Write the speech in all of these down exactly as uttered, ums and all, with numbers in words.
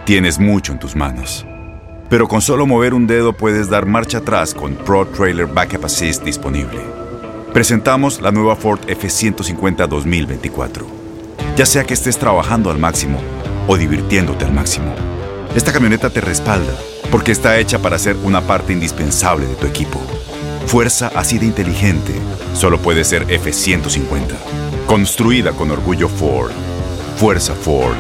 Tienes mucho en tus manos. Pero con solo mover un dedo puedes dar marcha atrás con Pro Trailer Backup Assist disponible. Presentamos la nueva Ford F ciento cincuenta dos mil veinticuatro. Ya sea que estés trabajando al máximo o divirtiéndote al máximo, esta camioneta te respalda porque está hecha para ser una parte indispensable de tu equipo. Fuerza así de inteligente solo puede ser F ciento cincuenta. Construida con orgullo Ford. Fuerza Ford.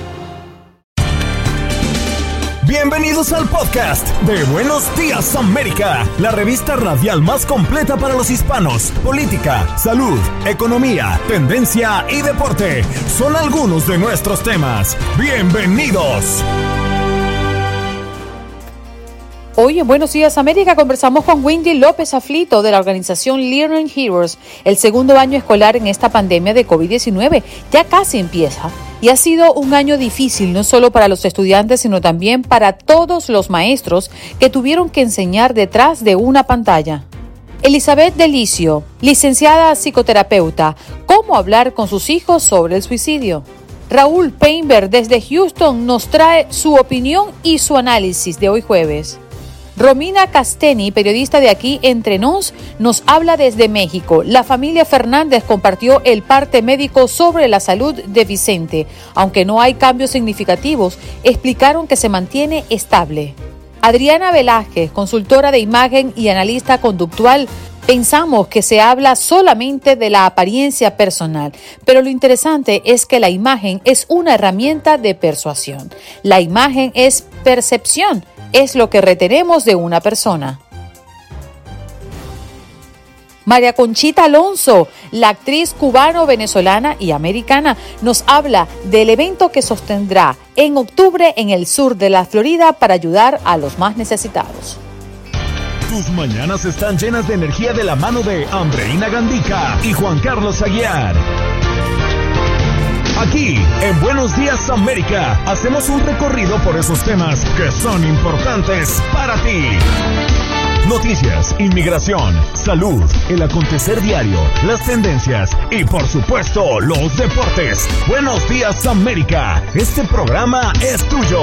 Bienvenidos al podcast de Buenos Días América, la revista radial más completa para los hispanos. Política, salud, economía, tendencia y deporte son algunos de nuestros temas. Bienvenidos. Hoy en Buenos Días América conversamos con Wendy López Aflito de la organización Learning Heroes. El segundo año escolar en esta pandemia de covid diecinueve ya casi empieza. Y ha sido un año difícil, no solo para los estudiantes, sino también para todos los maestros que tuvieron que enseñar detrás de una pantalla. Elizabeth Delicio, licenciada psicoterapeuta, ¿cómo hablar con sus hijos sobre el suicidio? Raúl Painberg desde Houston nos trae su opinión y su análisis de hoy jueves. Romina Casteni, periodista de Aquí Entre Nos, nos habla desde México. La familia Fernández compartió el parte médico sobre la salud de Vicente. Aunque no hay cambios significativos, explicaron que se mantiene estable. Adriana Velázquez, consultora de imagen y analista conductual, pensamos que se habla solamente de la apariencia personal, pero lo interesante es que la imagen es una herramienta de persuasión. La imagen es percepción. Es lo que retenemos de una persona. María Conchita Alonso, la actriz cubano-venezolana y americana, nos habla del evento que sostendrá en octubre en el sur de la Florida para ayudar a los más necesitados. Tus mañanas están llenas de energía de la mano de Andreina Gandica y Juan Carlos Aguiar. Aquí, en Buenos Días América, hacemos un recorrido por esos temas que son importantes para ti. Noticias, inmigración, salud, el acontecer diario, las tendencias y, por supuesto, los deportes. Buenos Días América, este programa es tuyo.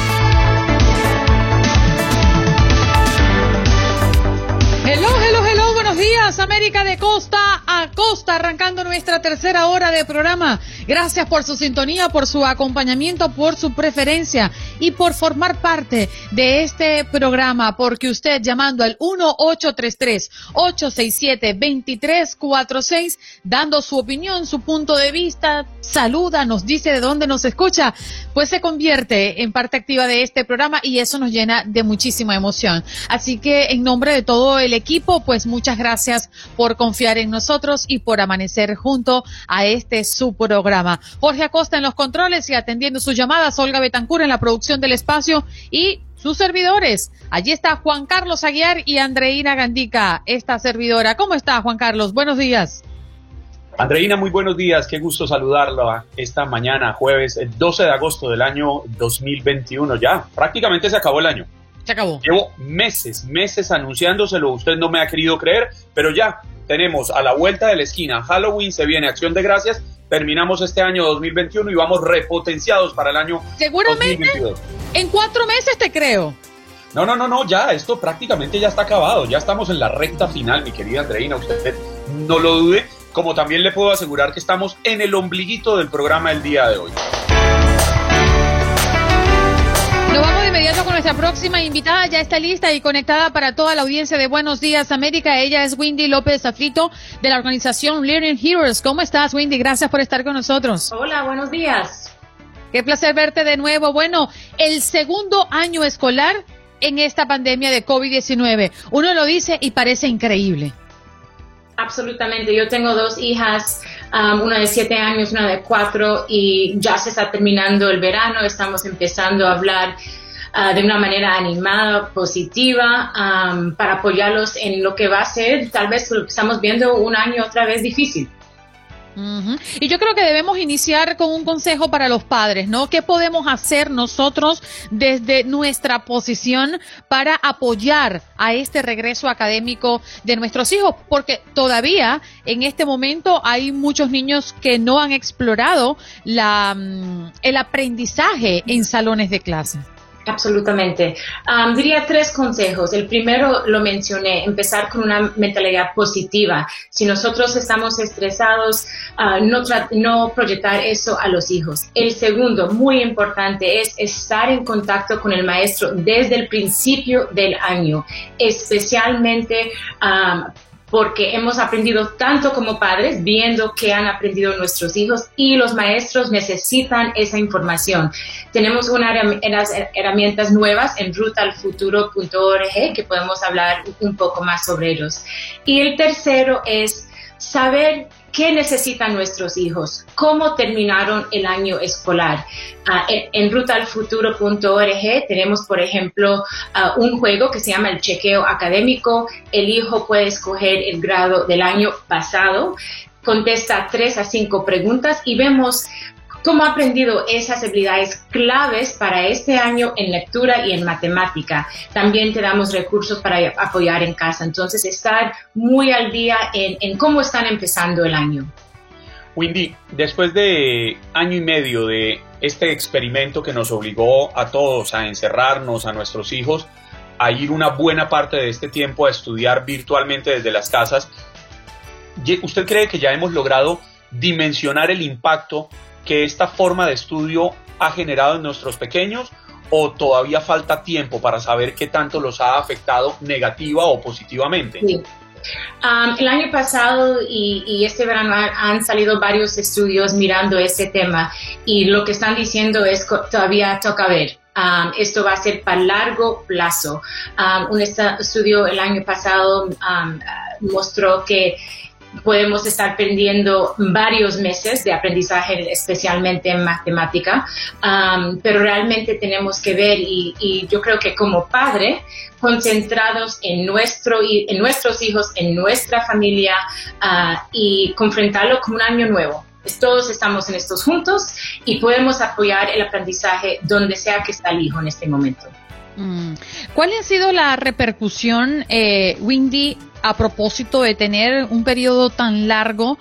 Hello, hello, hello, buenos días, América de costa a costa, arrancando nuestra tercera hora de programa. Gracias por su sintonía, por su acompañamiento, por su preferencia y por formar parte de este programa, porque usted llamando al uno ocho tres tres, ocho seis siete, dos tres cuatro seis, dando su opinión, su punto de vista, saluda, nos dice de dónde nos escucha, pues se convierte en parte activa de este programa y eso nos llena de muchísima emoción. Así que en nombre de todo el equipo, pues muchas gracias por confiar en nosotros y por amanecer junto a este su programa. Jorge Acosta en los controles y atendiendo sus llamadas, Olga Betancur en la producción del espacio y sus servidores. Allí está Juan Carlos Aguiar y Andreina Gandica, esta servidora. ¿Cómo está, Juan Carlos? Buenos días. Andreina, muy buenos días, qué gusto saludarla esta mañana, jueves, el doce de agosto del año dos mil veintiuno. Ya, prácticamente se acabó el año. Se acabó. Llevo meses, meses anunciándoselo, usted no me ha querido creer, pero ya tenemos a la vuelta de la esquina, Halloween, se viene Acción de Gracias, terminamos este año dos mil veintiuno y vamos repotenciados para el año seguramente dos mil veintidós. En cuatro meses te creo. No, no, no, no, ya, esto prácticamente ya está acabado, ya estamos en la recta final, mi querida Andreina, usted no lo dude, como también le puedo asegurar que estamos en el ombliguito del programa del día de hoy. Nos vamos de inmediato con nuestra próxima invitada, ya está lista y conectada para toda la audiencia de Buenos Días América. Ella es Wendy López Aflito de la organización Learning Heroes. ¿Cómo estás, Wendy? Gracias por estar con nosotros. Hola, buenos días. Qué placer verte de nuevo. Bueno, el segundo año escolar en esta pandemia de covid diecinueve. Uno lo dice y parece increíble. Absolutamente. Yo tengo dos hijas, um, una de siete años, una de cuatro, y ya se está terminando el verano. Estamos empezando a hablar uh, de una manera animada, positiva, um, para apoyarlos en lo que va a ser, tal vez lo que estamos viendo, un año otra vez difícil. Uh-huh. Y yo creo que debemos iniciar con un consejo para los padres, ¿no? ¿Qué podemos hacer nosotros desde nuestra posición para apoyar a este regreso académico de nuestros hijos? Porque todavía en este momento hay muchos niños que no han explorado la, el aprendizaje en salones de clase. Absolutamente. Um, diría tres consejos. El primero lo mencioné, empezar con una mentalidad positiva. Si nosotros estamos estresados, uh, no, no proyectar eso a los hijos. El segundo, muy importante, es estar en contacto con el maestro desde el principio del año, especialmente um, porque hemos aprendido tanto como padres, viendo qué han aprendido nuestros hijos, y los maestros necesitan esa información. Tenemos unas herramientas nuevas en ruta al futuro punto org que podemos hablar un poco más sobre ellos. Y el tercero es saber qué necesitan nuestros hijos, cómo terminaron el año escolar. Uh, en, en ruta al futuro punto org tenemos, por ejemplo, uh, un juego que se llama el chequeo académico. El hijo puede escoger el grado del año pasado, contesta tres a cinco preguntas y vemos cómo ha aprendido esas habilidades claves para este año en lectura y en matemática. También te damos recursos para apoyar en casa. Entonces, estar muy al día en, en cómo están empezando el año. Wendy, después de año y medio de este experimento que nos obligó a todos a encerrarnos, a nuestros hijos, a ir una buena parte de este tiempo a estudiar virtualmente desde las casas, ¿usted cree que ya hemos logrado dimensionar el impacto que esta forma de estudio ha generado en nuestros pequeños, o todavía falta tiempo para saber qué tanto los ha afectado negativa o positivamente? Sí. Um, el año pasado y, y este verano han salido varios estudios mirando este tema, y lo que están diciendo es que todavía toca ver. Um, esto va a ser para largo plazo. Um, un estudio el año pasado um, mostró que podemos estar perdiendo varios meses de aprendizaje, especialmente en matemática, um, pero realmente tenemos que ver, y, y yo creo que como padre, concentrados en, nuestro, en nuestros hijos, en nuestra familia, uh, y confrontarlo como un año nuevo. Todos estamos en estos juntos y podemos apoyar el aprendizaje donde sea que está el hijo en este momento. Mm. ¿Cuál ha sido la repercusión, eh, Wendy, a propósito de tener un periodo tan largo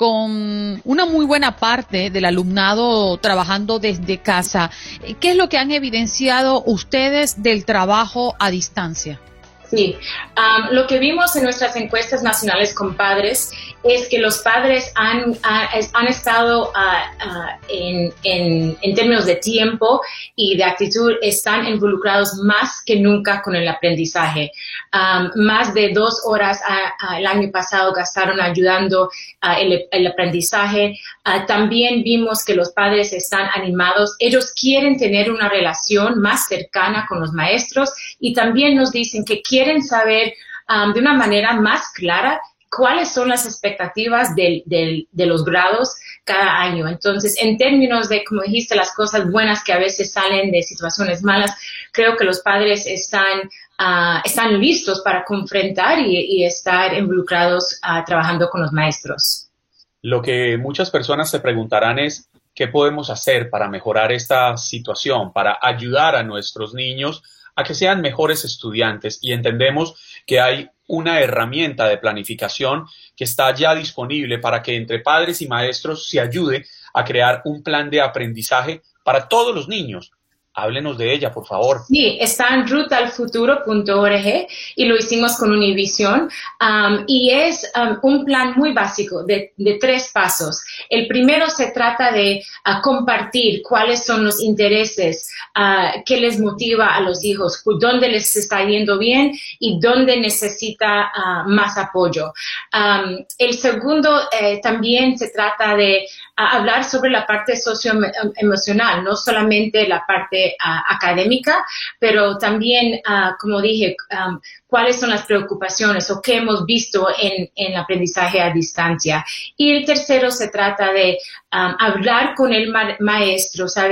con una muy buena parte del alumnado trabajando desde casa? ¿Qué es lo que han evidenciado ustedes del trabajo a distancia? Sí, um, lo que vimos en nuestras encuestas nacionales con padres es que los padres han, han, han estado uh, uh, en, en, en términos de tiempo y de actitud, están involucrados más que nunca con el aprendizaje. Um, más de dos horas uh, uh, el año pasado gastaron ayudando uh, el, el aprendizaje. Uh, también vimos que los padres están animados. Ellos quieren tener una relación más cercana con los maestros, y también nos dicen que quieren saber um, de una manera más clara cuáles son las expectativas de, de, de los grados cada año. Entonces, en términos de, como dijiste, las cosas buenas que a veces salen de situaciones malas, creo que los padres están, uh, están listos para confrontar y, y estar involucrados uh, trabajando con los maestros. Lo que muchas personas se preguntarán es, ¿qué podemos hacer para mejorar esta situación, para ayudar a nuestros niños a que sean mejores estudiantes? Y entendemos que hay una herramienta de planificación que está ya disponible para que entre padres y maestros se ayude a crear un plan de aprendizaje para todos los niños. Háblenos de ella, por favor. Sí, está en ruta al futuro punto org y lo hicimos con Univision, um, y es um, un plan muy básico de, de tres pasos. El primero se trata de uh, compartir cuáles son los intereses, uh, qué les motiva a los hijos, dónde les está yendo bien y dónde necesita uh, más apoyo. Um, el segundo eh, también se trata de uh, hablar sobre la parte socioemocional, no solamente la parte Uh, académica, pero también, uh, como dije, um, cuáles son las preocupaciones o qué hemos visto en, en el aprendizaje a distancia. Y el tercero se trata de um, hablar con el ma- maestro, saber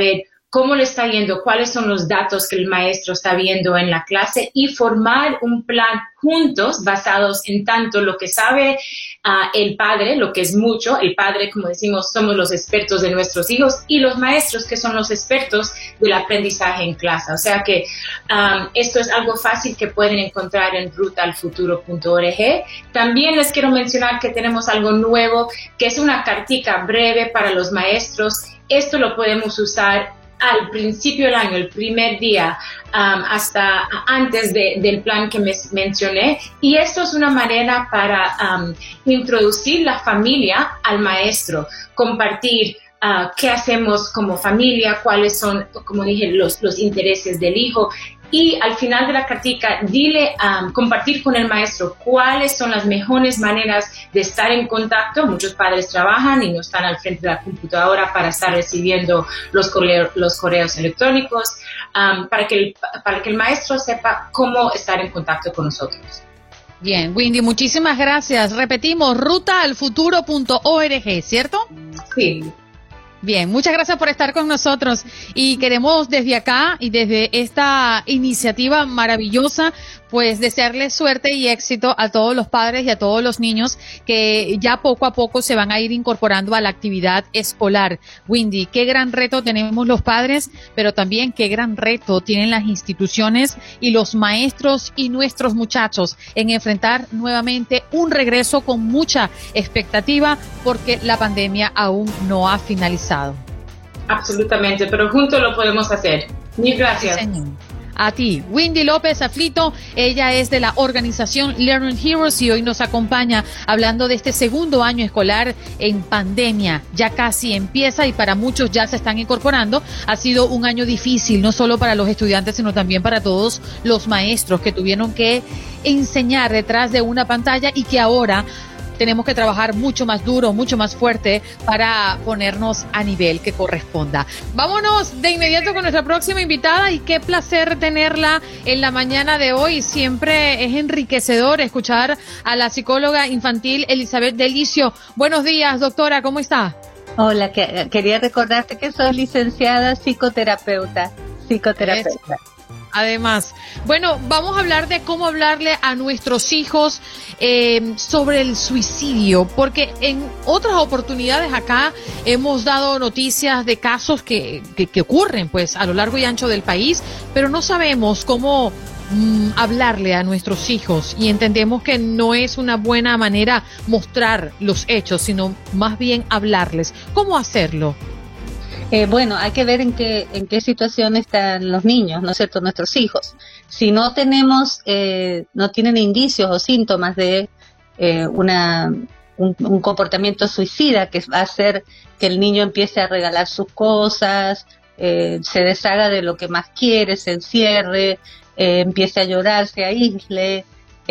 cómo le está yendo, cuáles son los datos que el maestro está viendo en la clase y formar un plan juntos basados en tanto lo que sabe uh, el padre, lo que es mucho, el padre, como decimos, somos los expertos de nuestros hijos y los maestros que son los expertos del aprendizaje en clase. O sea que um, esto es algo fácil que pueden encontrar en ruta al futuro punto org. También les quiero mencionar que tenemos algo nuevo, que es una cartica breve para los maestros. Esto lo podemos usar al principio del año, el primer día, um, hasta antes de, del plan que me mencioné. Y esto es una manera para um, introducir la familia al maestro, compartir uh, qué hacemos como familia, cuáles son, como dije, los, los intereses del hijo. Y al final de la cartica, dile, um, compartir con el maestro cuáles son las mejores maneras de estar en contacto. Muchos padres trabajan y no están al frente de la computadora para estar recibiendo los correos, los correos electrónicos, um, para que el, para que el maestro sepa cómo estar en contacto con nosotros. Bien, Windy, muchísimas gracias. Repetimos, ruta al futuro punto org, ¿cierto? Sí. Bien, muchas gracias por estar con nosotros y queremos desde acá y desde esta iniciativa maravillosa pues desearles suerte y éxito a todos los padres y a todos los niños que ya poco a poco se van a ir incorporando a la actividad escolar. Windy, qué gran reto tenemos los padres, pero también qué gran reto tienen las instituciones y los maestros y nuestros muchachos en enfrentar nuevamente un regreso con mucha expectativa porque la pandemia aún no ha finalizado. Absolutamente, pero juntos lo podemos hacer. Mil gracias. Sí, señor. A ti, Windy López Aflito, ella es de la organización Learning Heroes y hoy nos acompaña hablando de este segundo año escolar en pandemia. Ya casi empieza y para muchos ya se están incorporando. Ha sido un año difícil, no solo para los estudiantes, sino también para todos los maestros que tuvieron que enseñar detrás de una pantalla y que ahora tenemos que trabajar mucho más duro, mucho más fuerte para ponernos a nivel que corresponda. Vámonos de inmediato con nuestra próxima invitada y qué placer tenerla en la mañana de hoy. Siempre es enriquecedor escuchar a la psicóloga infantil Elizabeth Delicio. Buenos días, doctora, ¿cómo está? Hola, que, quería recordarte que soy licenciada psicoterapeuta, psicoterapeuta. Es. Además, bueno, vamos a hablar de cómo hablarle a nuestros hijos eh, sobre el suicidio, porque en otras oportunidades acá hemos dado noticias de casos que, que, que ocurren pues a lo largo y ancho del país, pero no sabemos cómo mm, hablarle a nuestros hijos y entendemos que no es una buena manera mostrar los hechos, sino más bien hablarles. ¿Cómo hacerlo? Eh, bueno, hay que ver en qué en qué situación están los niños, ¿no es cierto?, nuestros hijos. Si no tenemos, eh, no tienen indicios o síntomas de eh, una un, un comportamiento suicida que va a hacer que el niño empiece a regalar sus cosas, eh, se deshaga de lo que más quiere, se encierre, eh, empiece a llorar, se aísle,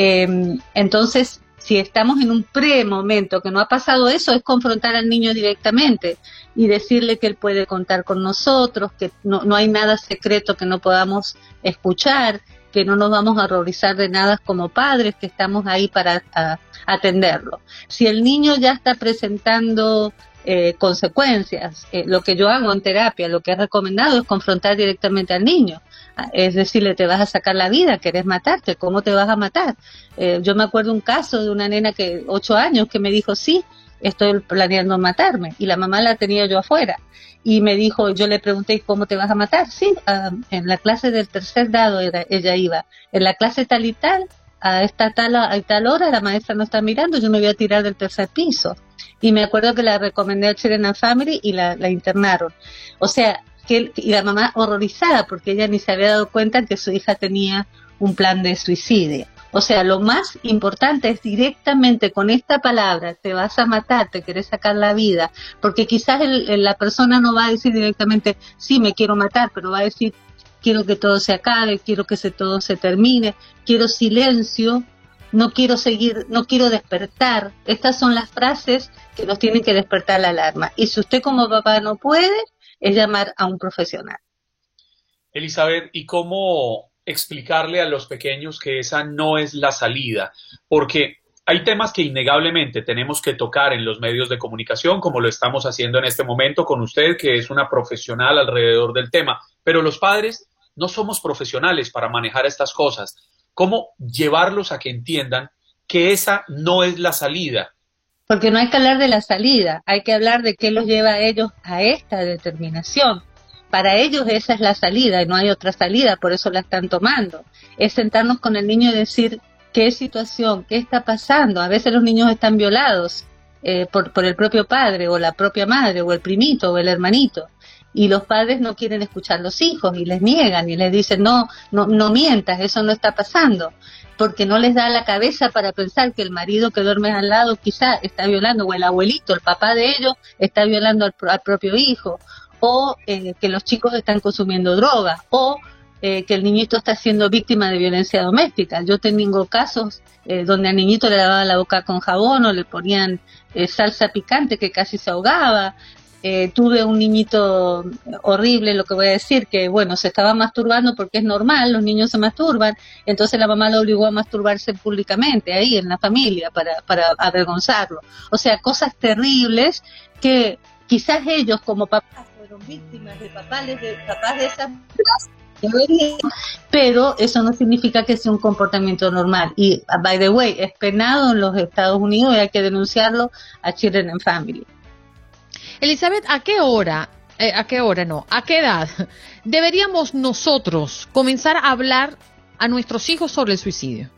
eh, entonces si estamos en un pre-momento que no ha pasado eso, es confrontar al niño directamente y decirle que él puede contar con nosotros, que no, no hay nada secreto que no podamos escuchar, que no nos vamos a horrorizar de nada como padres, que estamos ahí para a, atenderlo. Si el niño ya está presentando eh, consecuencias, eh, lo que yo hago en terapia, lo que he recomendado es confrontar directamente al niño. Es decirle, te vas a sacar la vida, querés matarte, ¿cómo te vas a matar? Eh, yo me acuerdo un caso de una nena que, ocho años, que me dijo, sí, estoy planeando matarme, y la mamá la tenía yo afuera, y me dijo, yo le pregunté, ¿cómo te vas a matar? Sí, uh, en la clase del tercer grado era, ella iba, en la clase tal y tal, a esta tal, a tal hora, la maestra no está mirando, yo me voy a tirar del tercer piso, y me acuerdo que la recomendé a Children and Family y la, la internaron, o sea, que, y la mamá horrorizada porque ella ni se había dado cuenta que su hija tenía un plan de suicidio. O sea, lo más importante es directamente con esta palabra, te vas a matar, te querés sacar la vida, porque quizás el, el, la persona no va a decir directamente, sí, me quiero matar, pero va a decir, quiero que todo se acabe, quiero que se, todo se termine, quiero silencio, no quiero seguir, no quiero despertar. Estas son las frases que nos tienen que despertar la alarma. Y si usted como papá no puede, es llamar a un profesional. Elizabeth, ¿y cómo explicarle a los pequeños que esa no es la salida? Porque Hay temas que innegablemente tenemos que tocar en los medios de comunicación, como lo estamos haciendo en este momento con usted, que es una profesional alrededor del tema, pero los padres no somos profesionales para manejar estas cosas. ¿Cómo llevarlos a que entiendan que esa no es la salida? Porque no hay que hablar de la salida, hay que hablar de qué los lleva a ellos a esta determinación. Para ellos esa es la salida y no hay otra salida, por eso la están tomando. Es sentarnos con el niño y decir qué situación, qué está pasando. A veces los niños están violados eh, por, por el propio padre o la propia madre o el primito o el hermanito. Y los padres no quieren escuchar a los hijos y les niegan y les dicen no, no, no mientas, eso no está pasando. Porque no les da la cabeza para pensar que el marido que duerme al lado quizá está violando, o el abuelito, el papá de ellos, está violando al, al propio hijo, o eh, que los chicos están consumiendo drogas, o eh, que el niñito está siendo víctima de violencia doméstica. Yo tengo casos eh, donde al niñito le lavaban la boca con jabón o le ponían eh, salsa picante que casi se ahogaba. Eh, tuve un niñito horrible, lo que voy a decir, que bueno, se estaba masturbando porque es normal, los niños se masturban, entonces la mamá lo obligó a masturbarse públicamente ahí en la familia para, para avergonzarlo. O sea, cosas terribles que quizás ellos como papás fueron víctimas de papás de, papás de esas deberían, pero eso no significa que sea un comportamiento normal. Y, by the way, es penado en los Estados Unidos y hay que denunciarlo a Children and Family. Elizabeth, ¿a qué hora, eh, a qué hora no, a qué edad deberíamos nosotros comenzar a hablar a nuestros hijos sobre el suicidio?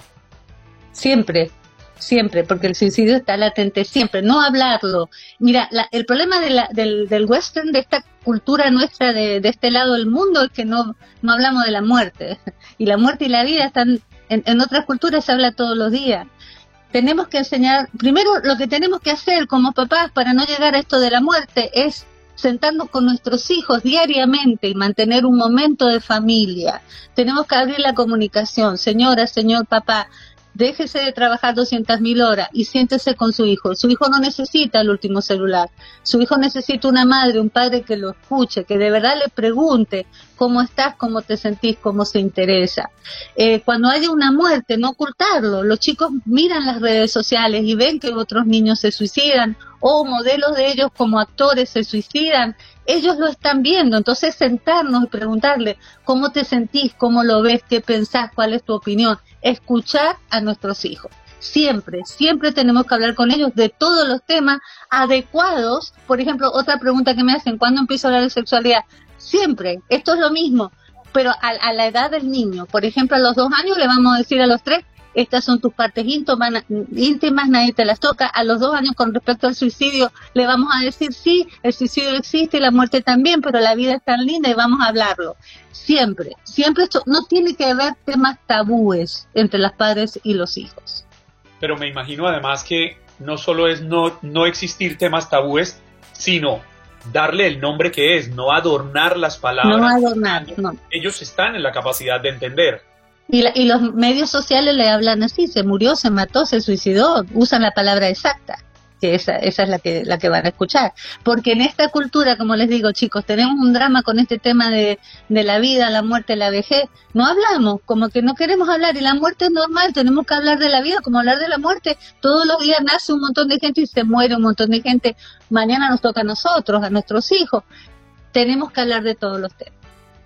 Siempre, siempre, porque el suicidio está latente siempre, no hablarlo. Mira, la, el problema de la, del, del western, de esta cultura nuestra de, de este lado del mundo, es que no, no hablamos de la muerte. Y la muerte y la vida están, en, en otras culturas se habla todos los días. Tenemos que enseñar, primero lo que tenemos que hacer como papás para no llegar a esto de la muerte es sentarnos con nuestros hijos diariamente y mantener un momento de familia. Tenemos que abrir la comunicación. Señora, señor papá, déjese de trabajar doscientas mil horas y siéntese con su hijo. Su hijo no necesita el último celular. Su hijo necesita una madre, un padre que lo escuche, que de verdad le pregunte cómo estás, cómo te sentís, cómo se interesa. Eh, cuando haya una muerte, no ocultarlo. Los chicos miran las redes sociales y ven que otros niños se suicidan o modelos de ellos como actores se suicidan. Ellos lo están viendo, entonces sentarnos y preguntarle cómo te sentís, cómo lo ves, qué pensás, cuál es tu opinión. Escuchar a nuestros hijos. Siempre, siempre tenemos que hablar con ellos de todos los temas adecuados. Por ejemplo, otra pregunta que me hacen, ¿cuándo empiezo a hablar de sexualidad? Siempre, esto es lo mismo, pero a, a la edad del niño. Por ejemplo, a los dos años le vamos a decir a los tres, estas son tus partes íntimas, íntimas, nadie te las toca. A los dos años, con respecto al suicidio, le vamos a decir, sí, el suicidio existe y la muerte también, pero la vida es tan linda y vamos a hablarlo. Siempre, siempre esto, no tiene que haber temas tabúes entre los padres y los hijos. Pero me imagino además que no solo es no, no existir temas tabúes, sino darle el nombre que es, no adornar las palabras. No adornar, no. Ellos están en la capacidad de entender. Y, la, y los medios sociales le hablan así, se murió, se mató, se suicidó, usan la palabra exacta, que esa, esa es la que, la que van a escuchar. Porque en esta cultura, como les digo, chicos, tenemos un drama con este tema de, de la vida, la muerte, la vejez. No hablamos, como que no queremos hablar, y la muerte es normal, tenemos que hablar de la vida, como hablar de la muerte. Todos los días nace un montón de gente y se muere un montón de gente. Mañana nos toca a nosotros, a nuestros hijos. Tenemos que hablar de todos los temas.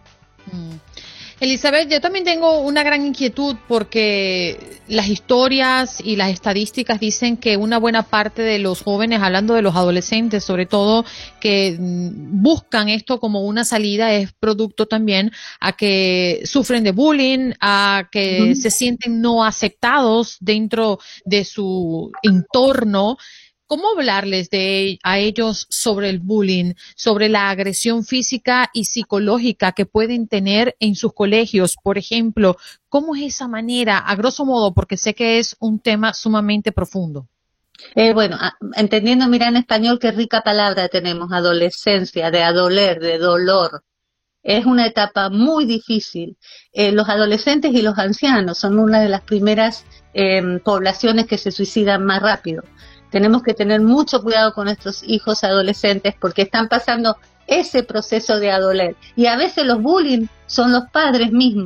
Mm. Elizabeth, yo también tengo una gran inquietud porque las historias y las estadísticas dicen que una buena parte de los jóvenes, hablando de los adolescentes sobre todo, que buscan esto como una salida, es producto también a que sufren de bullying, a que uh-huh. se sienten no aceptados dentro de su entorno. ¿Cómo hablarles de a ellos sobre el bullying, sobre la agresión física y psicológica que pueden tener en sus colegios? Por ejemplo, ¿cómo es esa manera, a grosso modo, porque sé que es un tema sumamente profundo? Eh, bueno, entendiendo, mira, en español qué rica palabra tenemos, adolescencia, de adoler, de dolor. Es una etapa muy difícil. Eh, los adolescentes y los ancianos son una de las primeras eh, poblaciones que se suicidan más rápido. Tenemos que tener mucho cuidado con nuestros hijos adolescentes porque están pasando ese proceso de adoler. Y a veces los bullying son los padres mismos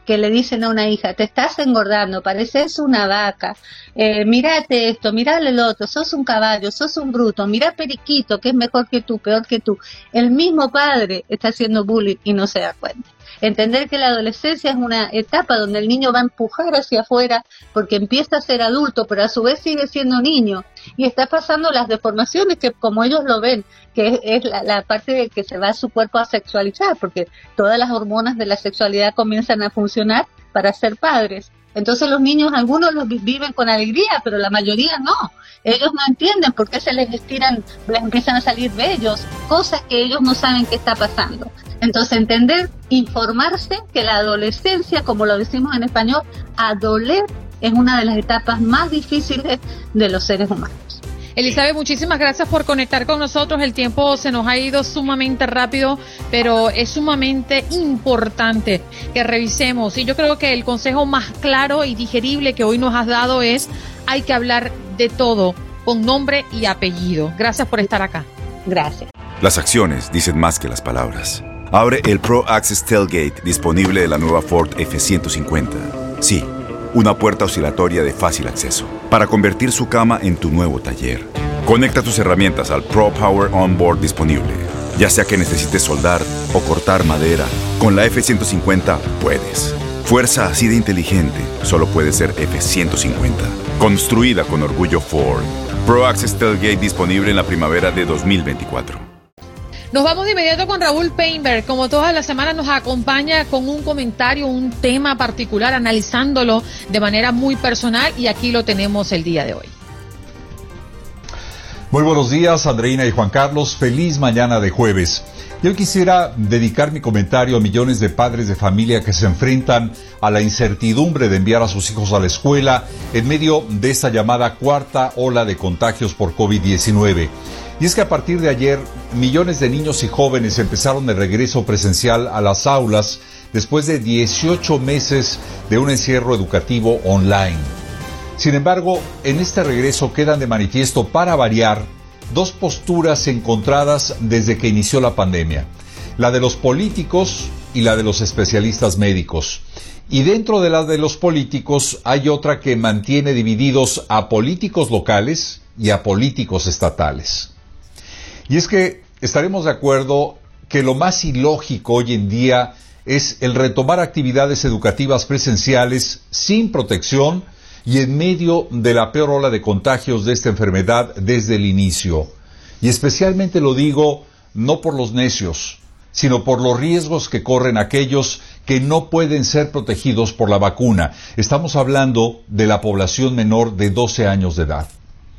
que le dicen a una hija, te estás engordando, pareces una vaca, eh, mírate esto, mírale el otro, sos un caballo, sos un bruto, mira Periquito, que es mejor que tú, peor que tú. El mismo padre está haciendo bullying y no se da cuenta. Entender que la adolescencia es una etapa donde el niño va a empujar hacia afuera porque empieza a ser adulto, pero a su vez sigue siendo niño y está pasando las deformaciones que como ellos lo ven, que es, es la, la parte de que se va su cuerpo a sexualizar, porque todas las hormonas de la sexualidad comienzan a funcionar para ser padres. Entonces los niños, algunos los viven con alegría, pero la mayoría no. Ellos no entienden por qué se les estiran, les empiezan a salir vellos, cosas que ellos no saben qué está pasando. Entonces entender, informarse que la adolescencia, como lo decimos en español, adoler es una de las etapas más difíciles de los seres humanos. Elizabeth, muchísimas gracias por conectar con nosotros. El tiempo se nos ha ido sumamente rápido, pero es sumamente importante que revisemos. Y yo creo que el consejo más claro y digerible que hoy nos has dado es: hay que hablar de todo con nombre y apellido. Gracias por estar acá. Gracias. Las acciones dicen más que las palabras. Abre el Pro Access Tailgate disponible de la nueva Ford F ciento cincuenta. Sí, una puerta oscilatoria de fácil acceso para convertir su cama en tu nuevo taller. Conecta tus herramientas al Pro Power Onboard disponible. Ya sea que necesites soldar o cortar madera, con la F ciento cincuenta puedes. Fuerza así de inteligente solo puede ser F ciento cincuenta. Construida con orgullo Ford. Pro Access Tailgate disponible en la primavera de dos mil veinticuatro. Nos vamos de inmediato con Raúl Painberg. Como todas las semanas nos acompaña con un comentario, un tema particular, analizándolo de manera muy personal, y aquí lo tenemos el día de hoy. Muy buenos días, Andreina y Juan Carlos. Feliz mañana de jueves. Yo quisiera dedicar mi comentario a millones de padres de familia que se enfrentan a la incertidumbre de enviar a sus hijos a la escuela en medio de esta llamada cuarta ola de contagios por COVID diecinueve. Y es que a partir de ayer, millones de niños y jóvenes empezaron el regreso presencial a las aulas después de dieciocho meses de un encierro educativo online. Sin embargo, en este regreso quedan de manifiesto, para variar, dos posturas encontradas desde que inició la pandemia: la de los políticos y la de los especialistas médicos. Y dentro de la de los políticos hay otra que mantiene divididos a políticos locales y a políticos estatales. Y es que estaremos de acuerdo que lo más ilógico hoy en día es el retomar actividades educativas presenciales sin protección y en medio de la peor ola de contagios de esta enfermedad desde el inicio. Y especialmente lo digo no por los necios, sino por los riesgos que corren aquellos que no pueden ser protegidos por la vacuna. Estamos hablando de la población menor de doce años de edad.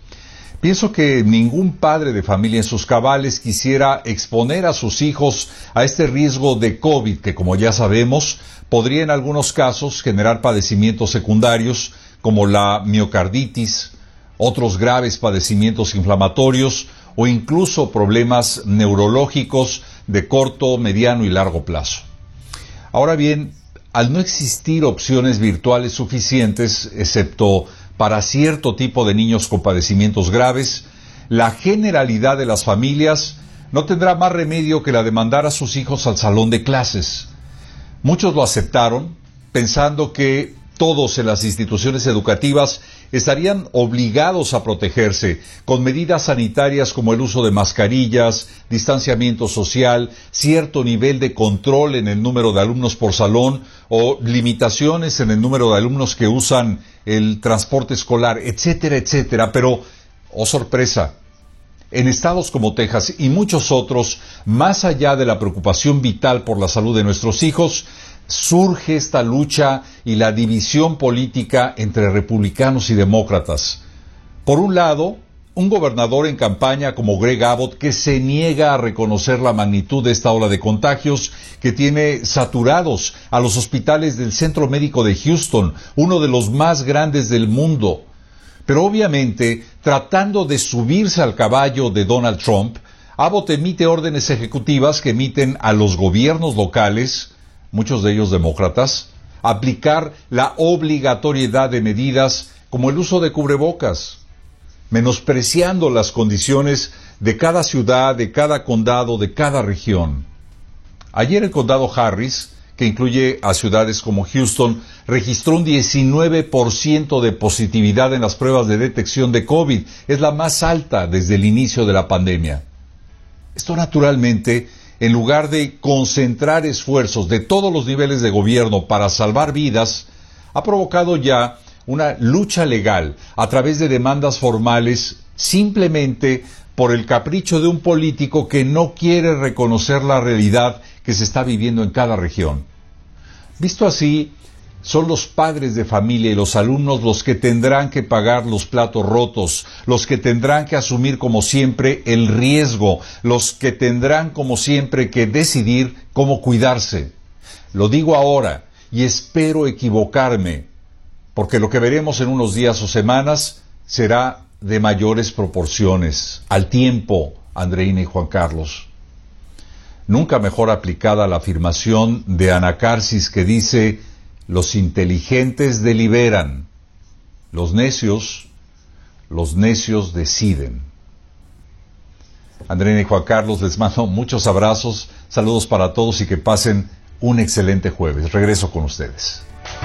Pienso que ningún padre de familia en sus cabales quisiera exponer a sus hijos a este riesgo de COVID, que, como ya sabemos, podría en algunos casos generar padecimientos secundarios como la miocarditis, otros graves padecimientos inflamatorios o incluso problemas neurológicos de corto, mediano y largo plazo. Ahora bien, al no existir opciones virtuales suficientes, excepto para cierto tipo de niños con padecimientos graves, la generalidad de las familias no tendrá más remedio que la de mandar a sus hijos al salón de clases. Muchos lo aceptaron, pensando que todos en las instituciones educativas estarían obligados a protegerse con medidas sanitarias como el uso de mascarillas, distanciamiento social, cierto nivel de control en el número de alumnos por salón o limitaciones en el número de alumnos que usan el transporte escolar, etcétera, etcétera. Pero, oh sorpresa, en estados como Texas y muchos otros, más allá de la preocupación vital por la salud de nuestros hijos, surge esta lucha y la división política entre republicanos y demócratas. Por un lado, un gobernador en campaña como Greg Abbott, que se niega a reconocer la magnitud de esta ola de contagios que tiene saturados a los hospitales del Centro Médico de Houston, uno de los más grandes del mundo. Pero obviamente, tratando de subirse al caballo de Donald Trump, Abbott emite órdenes ejecutivas que emiten a los gobiernos locales, muchos de ellos demócratas, aplicar la obligatoriedad de medidas como el uso de cubrebocas, menospreciando las condiciones de cada ciudad, de cada condado, de cada región. Ayer el condado Harris, que incluye a ciudades como Houston, registró un diecinueve por ciento de positividad en las pruebas de detección de COVID. Es la más alta desde el inicio de la pandemia. Esto naturalmente, en lugar de concentrar esfuerzos de todos los niveles de gobierno para salvar vidas, ha provocado ya una lucha legal a través de demandas formales simplemente por el capricho de un político que no quiere reconocer la realidad que se está viviendo en cada región. Visto así, son los padres de familia y los alumnos los que tendrán que pagar los platos rotos, los que tendrán que asumir como siempre el riesgo, los que tendrán como siempre que decidir cómo cuidarse. Lo digo ahora y espero equivocarme, porque lo que veremos en unos días o semanas será de mayores proporciones. Al tiempo, Andreina y Juan Carlos. Nunca mejor aplicada la afirmación de Anacarsis que dice: los inteligentes deliberan, los necios, los necios deciden. Andreina y Juan Carlos, les mando muchos abrazos, saludos para todos y que pasen un excelente jueves. Regreso con ustedes.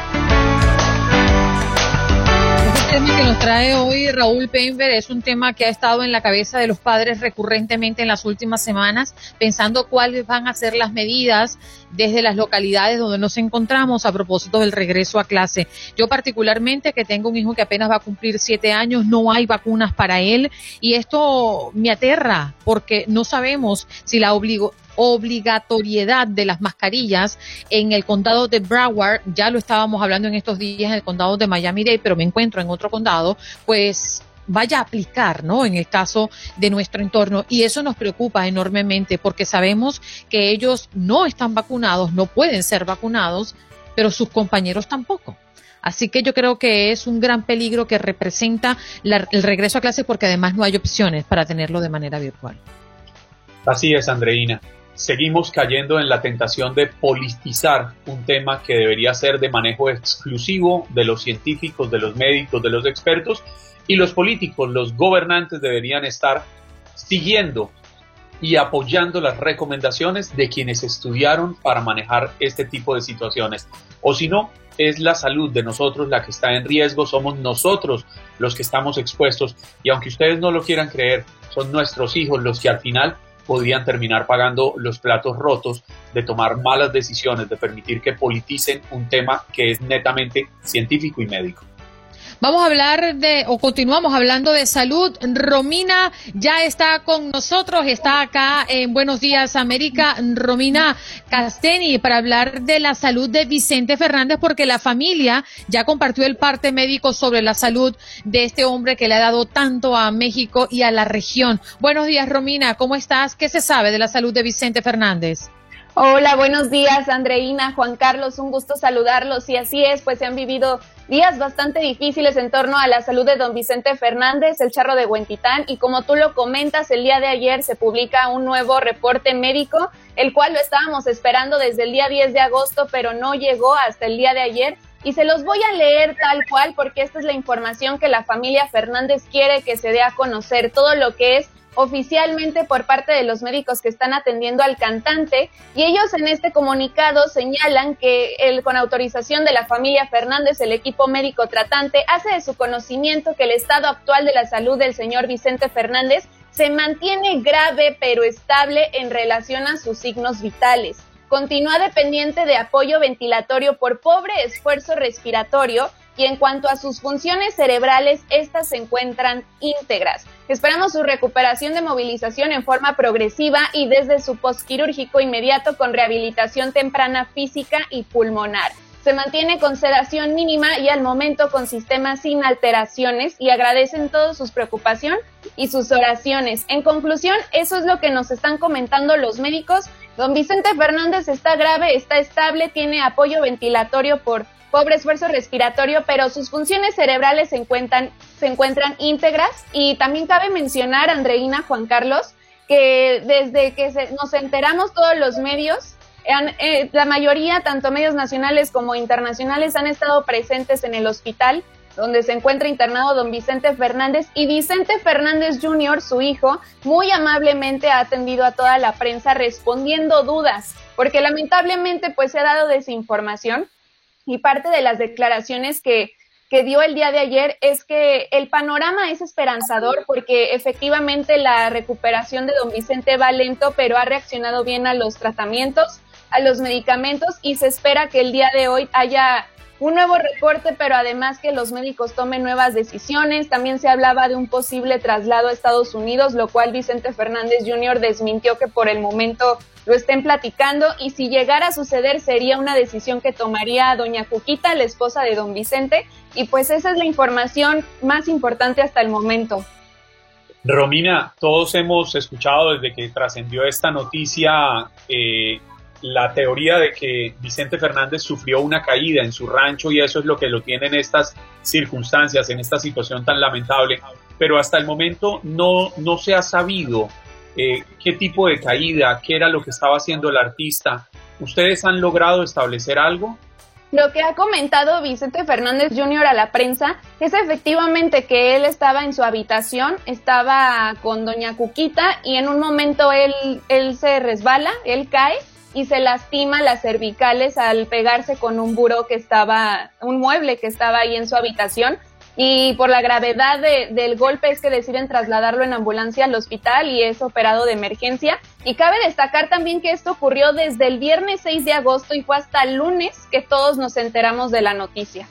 El tema que nos trae hoy Raúl Peinberg es un tema que ha estado en la cabeza de los padres recurrentemente en las últimas semanas, pensando cuáles van a ser las medidas desde las localidades donde nos encontramos a propósito del regreso a clase. Yo particularmente, que tengo un hijo que apenas va a cumplir siete años, no hay vacunas para él y esto me aterra porque no sabemos si la obligo obligatoriedad de las mascarillas en el condado de Broward, ya lo estábamos hablando en estos días en el condado de Miami-Dade, pero me encuentro en otro condado, pues vaya a aplicar, ¿no?, en el caso de nuestro entorno, y eso nos preocupa enormemente porque sabemos que ellos no están vacunados, no pueden ser vacunados, pero sus compañeros tampoco. Así que yo creo que es un gran peligro que representa la, el regreso a clase porque además no hay opciones para tenerlo de manera virtual. Así es, Andreina. Seguimos cayendo en la tentación de politizar un tema que debería ser de manejo exclusivo de los científicos, de los médicos, de los expertos, y los políticos, los gobernantes deberían estar siguiendo y apoyando las recomendaciones de quienes estudiaron para manejar este tipo de situaciones. O si no, es la salud de nosotros la que está en riesgo, somos nosotros los que estamos expuestos, y aunque ustedes no lo quieran creer, son nuestros hijos los que al final podrían terminar pagando los platos rotos de tomar malas decisiones, de permitir que politicen un tema que es netamente científico y médico. Vamos a hablar de, o continuamos hablando de salud. Romina ya está con nosotros, está acá en Buenos Días América, Romina Casteni, para hablar de la salud de Vicente Fernández, porque la familia ya compartió el parte médico sobre la salud de este hombre que le ha dado tanto a México y a la región. Buenos días, Romina, ¿cómo estás? ¿Qué se sabe de la salud de Vicente Fernández? Hola, buenos días, Andreina, Juan Carlos, un gusto saludarlos. Y así es, pues se han vivido días bastante difíciles en torno a la salud de don Vicente Fernández, el charro de Huentitán, y como tú lo comentas, el día de ayer se publica un nuevo reporte médico, el cual lo estábamos esperando desde el día diez de agosto, pero no llegó hasta el día de ayer, y se los voy a leer tal cual, porque esta es la información que la familia Fernández quiere que se dé a conocer, todo lo que es oficialmente por parte de los médicos que están atendiendo al cantante, y ellos en este comunicado señalan que el, con autorización de la familia Fernández, el equipo médico tratante hace de su conocimiento que el estado actual de la salud del señor Vicente Fernández se mantiene grave pero estable en relación a sus signos vitales. Continúa dependiente de apoyo ventilatorio por pobre esfuerzo respiratorio, y en cuanto a sus funciones cerebrales, estas se encuentran íntegras. Esperamos su recuperación de movilización en forma progresiva y desde su postquirúrgico inmediato con rehabilitación temprana física y pulmonar. Se mantiene con sedación mínima y al momento con sistemas sin alteraciones, y agradecen todos sus preocupación y sus oraciones. En conclusión, eso es lo que nos están comentando los médicos. Don Vicente Fernández está grave, está estable, tiene apoyo ventilatorio por pobre esfuerzo respiratorio, pero sus funciones cerebrales se encuentran, se encuentran íntegras. Y también cabe mencionar, Andreina, Juan Carlos, que desde que se, nos enteramos todos los medios, han, eh, la mayoría, tanto medios nacionales como internacionales, han estado presentes en el hospital donde se encuentra internado don Vicente Fernández, y Vicente Fernández junior, su hijo, muy amablemente ha atendido a toda la prensa respondiendo dudas, porque lamentablemente pues se ha dado desinformación, y parte de las declaraciones que, que dio el día de ayer es que el panorama es esperanzador, porque efectivamente la recuperación de don Vicente va lento, pero ha reaccionado bien a los tratamientos, a los medicamentos, y se espera que el día de hoy haya un nuevo reporte, pero además que los médicos tomen nuevas decisiones. También se hablaba de un posible traslado a Estados Unidos, lo cual Vicente Fernández junior desmintió que por el momento lo estén platicando, y si llegara a suceder sería una decisión que tomaría doña Cuquita, la esposa de don Vicente, y pues esa es la información más importante hasta el momento. Romina, todos hemos escuchado desde que trascendió esta noticia eh, la teoría de que Vicente Fernández sufrió una caída en su rancho y eso es lo que lo tiene en estas circunstancias, en esta situación tan lamentable, pero hasta el momento no, no se ha sabido eh, qué tipo de caída, qué era lo que estaba haciendo el artista. ¿Ustedes han logrado establecer algo? Lo que ha comentado Vicente Fernández junior a la prensa es efectivamente que él estaba en su habitación, estaba con doña Cuquita, y en un momento él, él se resbala, él cae y se lastima las cervicales al pegarse con un buró que estaba, un mueble que estaba ahí en su habitación, y por la gravedad de, del golpe es que deciden trasladarlo en ambulancia al hospital y es operado de emergencia. Y cabe destacar también que esto ocurrió desde el viernes seis de agosto y fue hasta el lunes que todos nos enteramos de la noticia.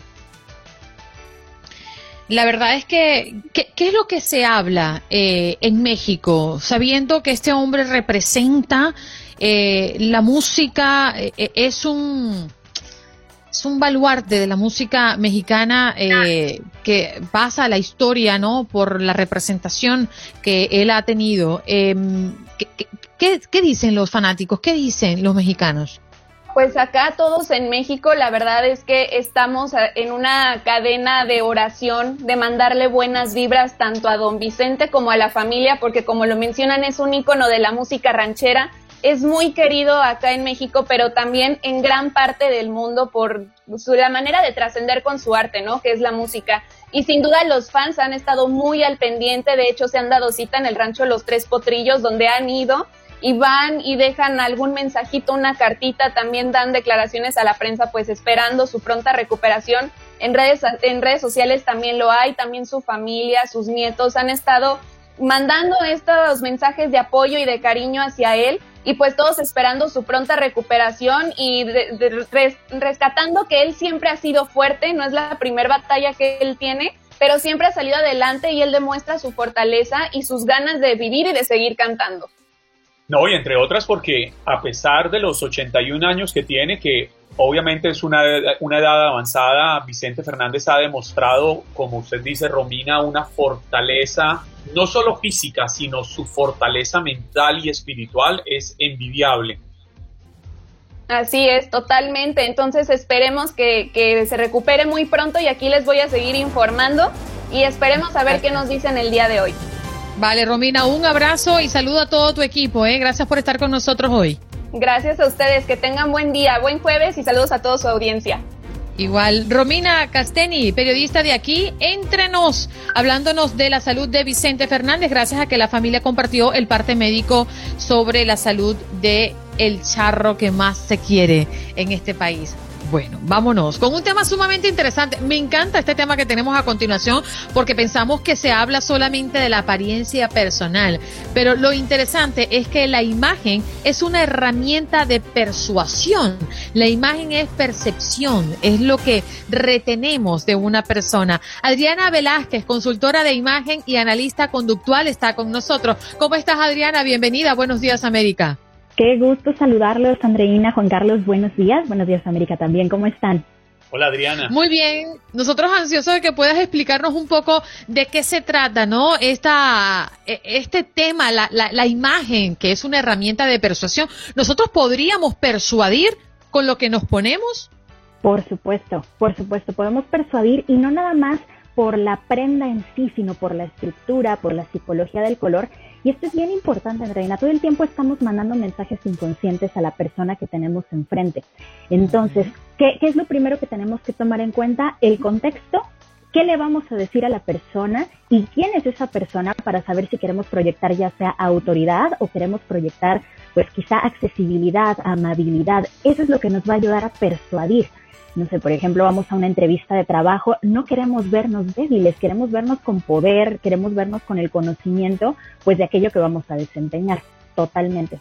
La verdad es que, ¿qué, qué es lo que se habla eh, en México? Sabiendo que este hombre representa eh, la música, eh, es un... es un baluarte de la música mexicana eh, que pasa a la historia, ¿no? Por la representación que él ha tenido. Eh, ¿qué, qué, ¿Qué dicen los fanáticos? ¿Qué dicen los mexicanos? Pues acá todos en México, la verdad es que estamos en una cadena de oración, de mandarle buenas vibras tanto a don Vicente como a la familia, porque como lo mencionan es un ícono de la música ranchera. Es muy querido acá en México, pero también en gran parte del mundo por su, la manera de trascender con su arte, ¿no? Que es la música. Y sin duda los fans han estado muy al pendiente, de hecho se han dado cita en el rancho Los Tres Potrillos, donde han ido y van y dejan algún mensajito, una cartita, también dan declaraciones a la prensa, pues esperando su pronta recuperación. En redes, en redes sociales también lo hay, también su familia, sus nietos han estado mandando estos mensajes de apoyo y de cariño hacia él, y pues todos esperando su pronta recuperación y de, de, res, rescatando que él siempre ha sido fuerte, no es la primera batalla que él tiene, pero siempre ha salido adelante y él demuestra su fortaleza y sus ganas de vivir y de seguir cantando. No, y entre otras porque a pesar de los ochenta y un años que tiene, que obviamente es una, una edad avanzada, Vicente Fernández ha demostrado, como usted dice, Romina, una fortaleza, no solo física, sino su fortaleza mental y espiritual es envidiable. Así es, totalmente. Entonces esperemos que, que se recupere muy pronto y aquí les voy a seguir informando y esperemos a ver qué nos dicen el día de hoy. Vale, Romina, un abrazo y saludo a todo tu equipo, ¿eh? Gracias por estar con nosotros hoy. Gracias a ustedes, que tengan buen día, buen jueves y saludos a toda su audiencia. Igual, Romina Casteni, periodista de Aquí Entre Nos, hablándonos de la salud de Vicente Fernández, gracias a que la familia compartió el parte médico sobre la salud de el charro que más se quiere en este país. Bueno, vámonos con un tema sumamente interesante. Me encanta este tema que tenemos a continuación porque pensamos que se habla solamente de la apariencia personal, pero lo interesante es que la imagen es una herramienta de persuasión. La imagen es percepción, es lo que retenemos de una persona. Adriana Velázquez, consultora de imagen y analista conductual, está con nosotros. ¿Cómo estás, Adriana? Bienvenida. Buenos días, América. Qué gusto saludarlos, Andreina, Juan Carlos, buenos días. Buenos días, América, también. ¿Cómo están? Hola, Adriana. Muy bien. Nosotros ansiosos de que puedas explicarnos un poco de qué se trata, ¿no? Esta, este tema, la, la, la imagen, que es una herramienta de persuasión. ¿Nosotros podríamos persuadir con lo que nos ponemos? Por supuesto, por supuesto. Podemos persuadir y no nada más por la prenda en sí, sino por la estructura, por la psicología del color. Y esto es bien importante, Andreina. Todo el tiempo estamos mandando mensajes inconscientes a la persona que tenemos enfrente. Entonces, ¿qué, qué es lo primero que tenemos que tomar en cuenta? El contexto ¿Qué le vamos a decir a la persona y quién es esa persona para saber si queremos proyectar ya sea autoridad o queremos proyectar pues quizá accesibilidad, amabilidad? Eso es lo que nos va a ayudar a persuadir. No sé, por ejemplo, vamos a una entrevista de trabajo, no queremos vernos débiles, queremos vernos con poder, queremos vernos con el conocimiento pues de aquello que vamos a desempeñar, totalmente.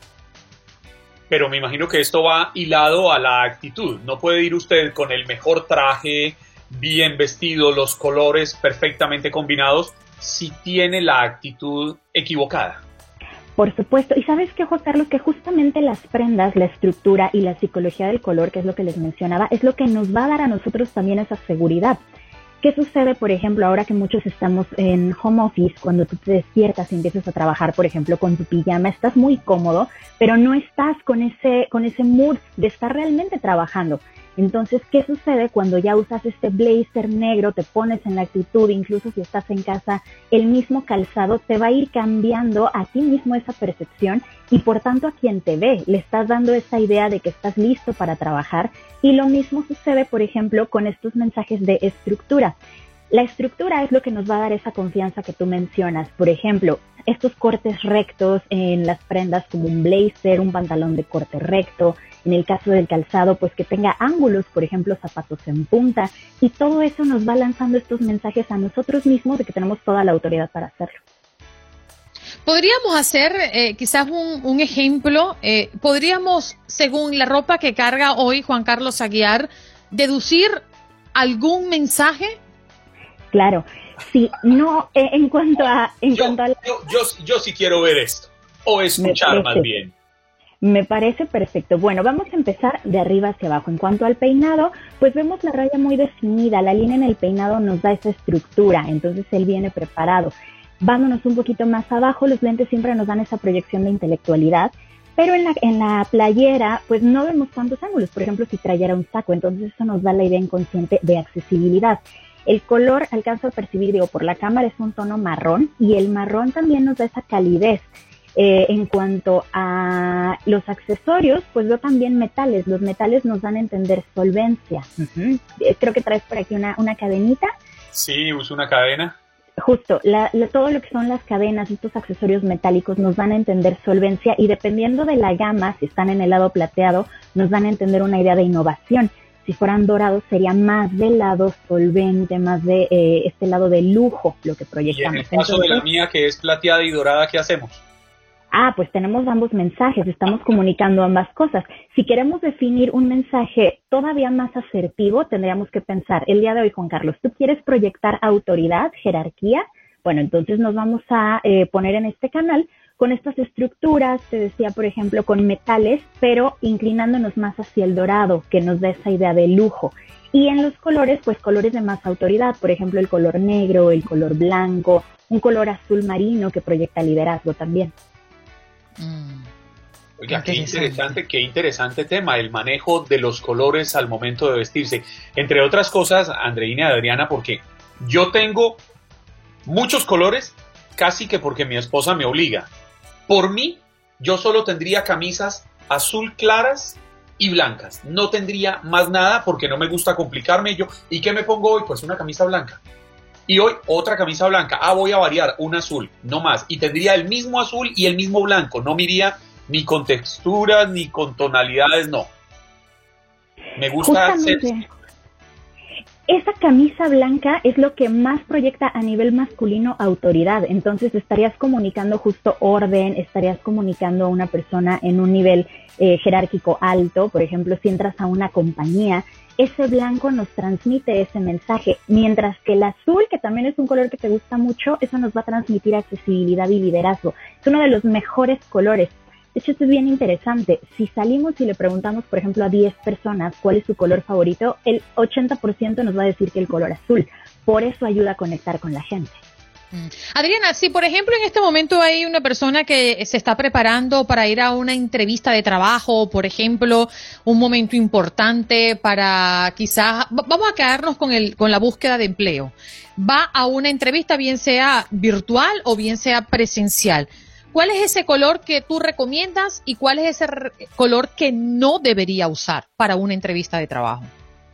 Pero me imagino que esto va hilado a la actitud. No puede ir usted con el mejor traje, bien vestido, los colores perfectamente combinados, si tiene la actitud equivocada. Por supuesto. Y ¿sabes qué, Juan Carlos? Que justamente las prendas, la estructura y la psicología del color, que es lo que les mencionaba, es lo que nos va a dar a nosotros también esa seguridad. ¿Qué sucede, por ejemplo, ahora que muchos estamos en home office, cuando tú te despiertas y empiezas a trabajar, por ejemplo, con tu pijama, estás muy cómodo, pero no estás con ese, con ese mood de estar realmente trabajando? Entonces, ¿qué sucede cuando ya usas este blazer negro, te pones en la actitud, incluso si estás en casa, el mismo calzado te va a ir cambiando a ti mismo esa percepción y por tanto a quien te ve, le estás dando esa idea de que estás listo para trabajar? Y lo mismo sucede, por ejemplo, con estos mensajes de estructura. La estructura es lo que nos va a dar esa confianza que tú mencionas. Por ejemplo, estos cortes rectos en las prendas como un blazer, un pantalón de corte recto. En el caso del calzado, pues que tenga ángulos, por ejemplo, zapatos en punta. Y todo eso nos va lanzando estos mensajes a nosotros mismos de que tenemos toda la autoridad para hacerlo. Podríamos hacer eh, quizás un, un ejemplo. Eh, podríamos, según la ropa que carga hoy Juan Carlos Aguiar, deducir algún mensaje. Claro, sí, no, eh, en cuanto a... En yo, cuanto a la... yo, yo, yo sí quiero ver esto, o escuchar más bien. Me parece perfecto. Bueno, vamos a empezar de arriba hacia abajo. En cuanto al peinado, pues vemos la raya muy definida, la línea en el peinado nos da esa estructura, entonces él viene preparado. Vámonos un poquito más abajo, los lentes siempre nos dan esa proyección de intelectualidad, pero en la, en la playera, pues no vemos tantos ángulos, por ejemplo, si trayera un saco, entonces eso nos da la idea inconsciente de accesibilidad. El color, alcanzo a percibir, digo, por la cámara es un tono marrón, y el marrón también nos da esa calidez. Eh, en cuanto a los accesorios, pues veo también metales. Los metales nos dan a entender solvencia. Uh-huh. Eh, creo que traes por aquí una, una cadenita. Sí, uso una cadena. Justo, la, la, todo lo que son las cadenas, estos accesorios metálicos nos dan a entender solvencia y dependiendo de la gama, si están en el lado plateado, nos dan a entender una idea de innovación. Si fueran dorados sería más del lado solvente, más de eh, este lado de lujo lo que proyectamos. Y en el caso Entonces, de la mía que es plateada y dorada, ¿qué hacemos? Ah, pues tenemos ambos mensajes, estamos comunicando ambas cosas. Si queremos definir un mensaje todavía más asertivo, tendríamos que pensar, el día de hoy, Juan Carlos, ¿tú quieres proyectar autoridad, jerarquía? Bueno, entonces nos vamos a eh, poner en este canal con estas estructuras, te decía, por ejemplo, con metales, pero inclinándonos más hacia el dorado, que nos da esa idea de lujo. Y en los colores, pues colores de más autoridad, por ejemplo, el color negro, el color blanco, un color azul marino que proyecta liderazgo también. Mm. Oiga, qué interesante, qué interesante tema, el manejo de los colores al momento de vestirse. Entre otras cosas, Andreina y Adriana, porque yo tengo muchos colores, casi que porque mi esposa me obliga. Por mí, yo solo tendría camisas azul claras y blancas. No tendría más nada porque no me gusta complicarme. Yo, ¿y qué me pongo hoy? Pues una camisa blanca. Y hoy otra camisa blanca. Ah, voy a variar, un azul, no más. Y tendría el mismo azul y el mismo blanco. No me iría ni con texturas, ni con tonalidades, no. Me gusta hacer... Esa camisa blanca es lo que más proyecta a nivel masculino autoridad. Entonces estarías comunicando justo orden, estarías comunicando a una persona en un nivel eh, jerárquico alto. Por ejemplo, si entras a una compañía, ese blanco nos transmite ese mensaje, mientras que el azul, que también es un color que te gusta mucho, eso nos va a transmitir accesibilidad y liderazgo. Es uno de los mejores colores. De hecho, esto es bien interesante. Si salimos y le preguntamos, por ejemplo, a diez personas cuál es su color favorito, el ochenta por ciento nos va a decir que el color azul. Por eso ayuda a conectar con la gente. Adriana, si por ejemplo en este momento hay una persona que se está preparando para ir a una entrevista de trabajo, por ejemplo, un momento importante para quizás, vamos a quedarnos con el con la búsqueda de empleo, va a una entrevista bien sea virtual o bien sea presencial, ¿cuál es ese color que tú recomiendas y cuál es ese color que no debería usar para una entrevista de trabajo?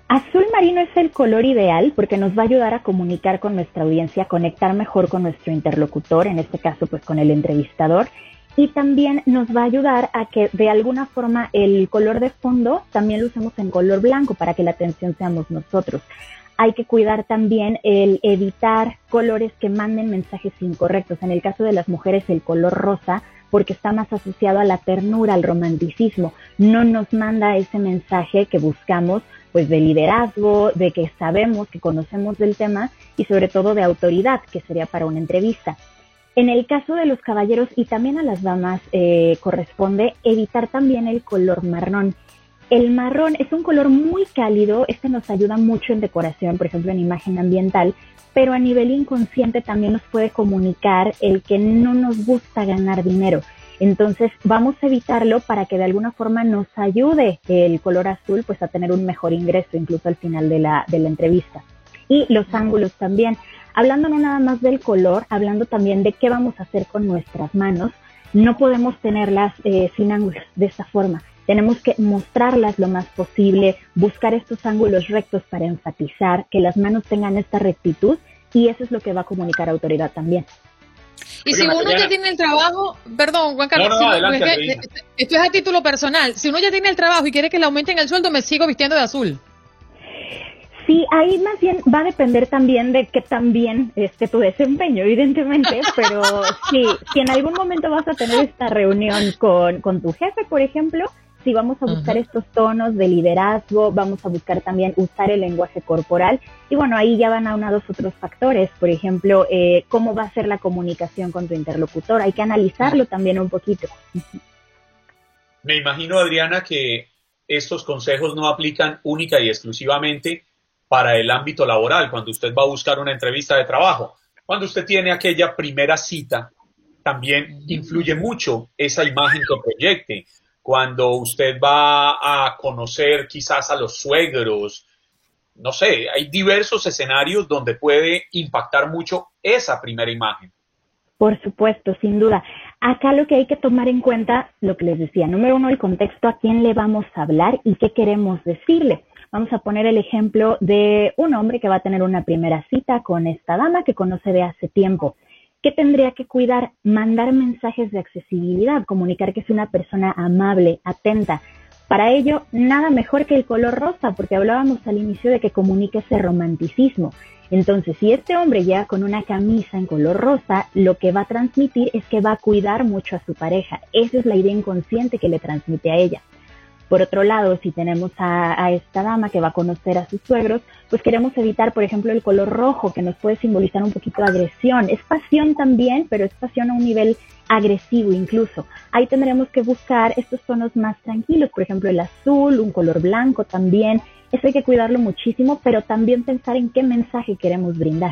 Azul marino es el color ideal porque nos va a ayudar a comunicar con nuestra audiencia, a conectar mejor con nuestro interlocutor, en este caso pues con el entrevistador, y también nos va a ayudar a que de alguna forma el color de fondo también lo usemos en color blanco para que la atención seamos nosotros. Hay que cuidar también el evitar colores que manden mensajes incorrectos. En el caso de las mujeres, el color rosa, porque está más asociado a la ternura, al romanticismo. No nos manda ese mensaje que buscamos, pues de liderazgo, de que sabemos, que conocemos del tema y sobre todo de autoridad, que sería para una entrevista. En el caso de los caballeros y también a las damas eh, corresponde evitar también el color marrón. El marrón es un color muy cálido, este nos ayuda mucho en decoración, por ejemplo en imagen ambiental, pero a nivel inconsciente también nos puede comunicar el que no nos gusta ganar dinero. Entonces vamos a evitarlo para que de alguna forma nos ayude el color azul pues a tener un mejor ingreso incluso al final de la, de la entrevista. Y los ángulos también, hablando no nada más del color, hablando también de qué vamos a hacer con nuestras manos, no podemos tenerlas eh, sin ángulos de esta forma. Tenemos que mostrarlas lo más posible, buscar estos ángulos rectos para enfatizar, que las manos tengan esta rectitud y eso es lo que va a comunicar autoridad también. Y si uno ya tiene el trabajo, perdón, Juan Carlos, no, no, si adelante, no, es que, esto es a título personal, si uno ya tiene el trabajo y quiere que le aumenten el sueldo, me sigo vistiendo de azul. Sí, ahí más bien va a depender también de que también esté tu desempeño, evidentemente, pero sí, si en algún momento vas a tener esta reunión con, con tu jefe, por ejemplo, sí vamos a buscar uh-huh. estos tonos de liderazgo, vamos a buscar también usar el lenguaje corporal y bueno, ahí ya van aunados otros factores, por ejemplo, eh, cómo va a ser la comunicación con tu interlocutor, hay que analizarlo también un poquito. Me imagino, Adriana, que estos consejos no aplican única y exclusivamente para el ámbito laboral, cuando usted va a buscar una entrevista de trabajo. Cuando usted tiene aquella primera cita, también influye mucho esa imagen que proyecte. Cuando usted va a conocer quizás a los suegros, no sé, hay diversos escenarios donde puede impactar mucho esa primera imagen. Por supuesto, sin duda. Acá lo que hay que tomar en cuenta, lo que les decía, número uno, el contexto, a quién le vamos a hablar y qué queremos decirle. Vamos a poner el ejemplo de un hombre que va a tener una primera cita con esta dama que conoce de hace tiempo. ¿Qué tendría que cuidar? Mandar mensajes de accesibilidad, comunicar que es una persona amable, atenta. Para ello, nada mejor que el color rosa, porque hablábamos al inicio de que comunique ese romanticismo. Entonces, si este hombre llega con una camisa en color rosa, lo que va a transmitir es que va a cuidar mucho a su pareja. Esa es la idea inconsciente que le transmite a ella. Por otro lado, si tenemos a, a esta dama que va a conocer a sus suegros, pues queremos evitar, por ejemplo, el color rojo, que nos puede simbolizar un poquito de agresión. Es pasión también, pero es pasión a un nivel agresivo incluso. Ahí tendremos que buscar estos tonos más tranquilos, por ejemplo, el azul, un color blanco también. Eso hay que cuidarlo muchísimo, pero también pensar en qué mensaje queremos brindar.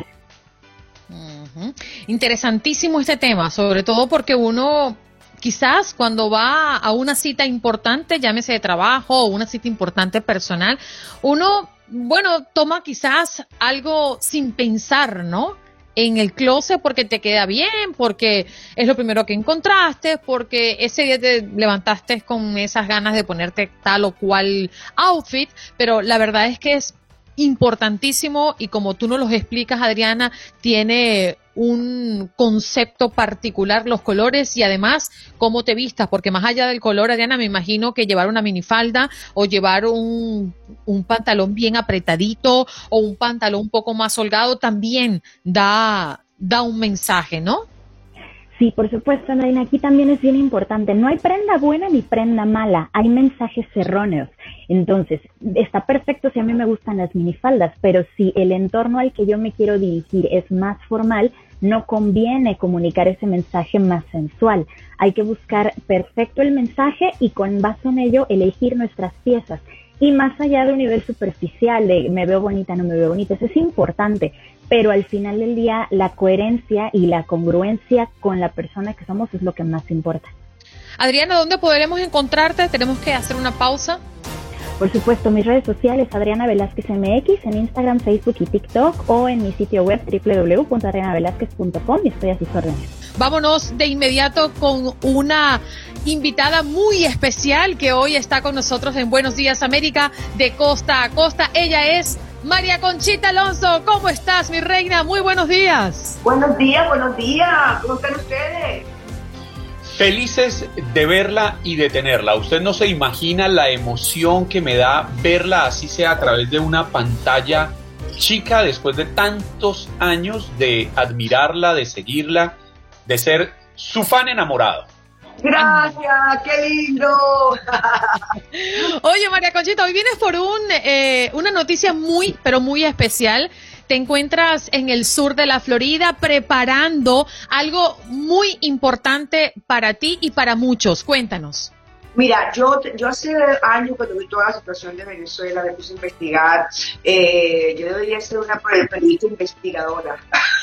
Uh-huh. Interesantísimo este tema, sobre todo porque uno... Quizás cuando va a una cita importante, llámese de trabajo o una cita importante personal, uno, bueno, toma quizás algo sin pensar, ¿no? En el closet porque te queda bien, porque es lo primero que encontraste, porque ese día te levantaste con esas ganas de ponerte tal o cual outfit, pero la verdad es que es importantísimo y como tú nos lo explicas, Adriana, tiene un concepto particular los colores y además cómo te vistas, porque más allá del color, Adriana, me imagino que llevar una minifalda o llevar un, un pantalón bien apretadito o un pantalón un poco más holgado también da, da un mensaje, ¿no? Sí, por supuesto, Andreina, aquí también es bien importante. No hay prenda buena ni prenda mala, hay mensajes erróneos. Entonces, está perfecto si a mí me gustan las minifaldas, pero si el entorno al que yo me quiero dirigir es más formal, no conviene comunicar ese mensaje más sensual. Hay que buscar perfecto el mensaje y con base en ello elegir nuestras piezas. Y más allá de un nivel superficial de me veo bonita, no me veo bonita, eso es importante. Pero al final del día, la coherencia y la congruencia con la persona que somos es lo que más importa. Adriana, ¿dónde podremos encontrarte? Tenemos que hacer una pausa. Por supuesto, mis redes sociales, Adriana Velázquez M X, en Instagram, Facebook y TikTok, o en mi sitio web doble u doble u doble u punto adriana velázquez punto com, y estoy a sus órdenes. Vámonos de inmediato con una invitada muy especial que hoy está con nosotros en Buenos Días América, de costa a costa. Ella es María Conchita Alonso. ¿Cómo estás, mi reina? Muy buenos días. Buenos días, buenos días. ¿Cómo están ustedes? Felices de verla y de tenerla. Usted no se imagina la emoción que me da verla, así sea a través de una pantalla chica, después de tantos años de admirarla, de seguirla, de ser su fan enamorado. Gracias, qué lindo. Oye, María Conchita, hoy vienes por un eh, una noticia muy, pero muy especial. Te encuentras en el sur de la Florida preparando algo muy importante para ti y para muchos. Cuéntanos. Mira, yo, yo hace años, cuando vi toda la situación de Venezuela, me puse a investigar. Eh, yo debería ser una periodista investigadora.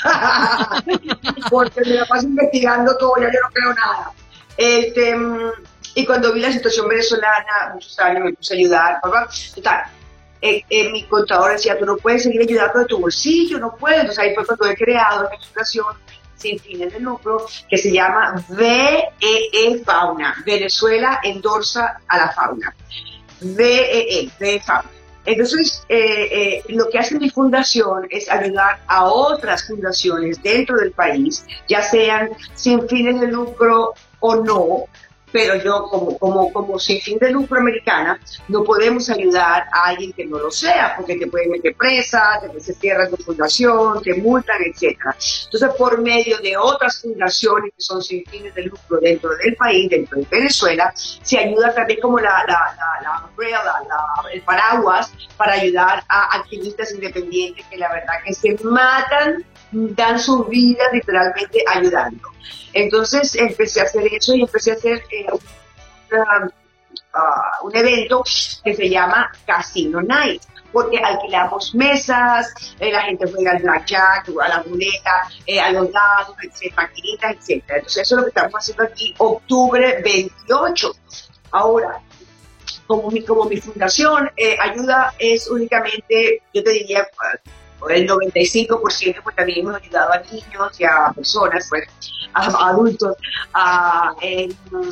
Porque me la paso investigando todo, ya yo no creo nada. Este, y cuando vi la situación venezolana, muchos años me puse a ayudar. Total, eh, eh, mi contador decía, tú no puedes seguir ayudando de tu bolsillo, no puedes. Entonces ahí fue cuando he creado una fundación sin fines de lucro que se llama V E E Fauna. Venezuela endorsa a la fauna. V E E, V E Fauna. Entonces, eh, eh, lo que hace mi fundación es ayudar a otras fundaciones dentro del país, ya sean sin fines de lucro o no, pero yo como, como, como sin fin de lucro americana no podemos ayudar a alguien que no lo sea, porque te pueden meter presa, te se cierra tu fundación, te multan, etcétera. Entonces, por medio de otras fundaciones que son sin fines de lucro dentro del país, dentro de Venezuela, se ayuda también como la, la, la, la umbrella, la, el paraguas, para ayudar a activistas independientes que la verdad que se matan, dan sus vidas literalmente ayudando. Entonces empecé a hacer eso y empecé a hacer eh, una, uh, un evento que se llama Casino Night, porque alquilamos mesas, eh, la gente juega al blackjack, a la ruleta, eh, a los dados, etcétera, maquinitas, etcétera. Entonces eso es lo que estamos haciendo aquí, octubre veintiocho. Ahora, como mi, como mi fundación, eh, ayuda es únicamente, yo te diría, uh, el noventa y cinco por ciento, pues también hemos ayudado a niños y a personas, pues, a, a adultos. A, eh,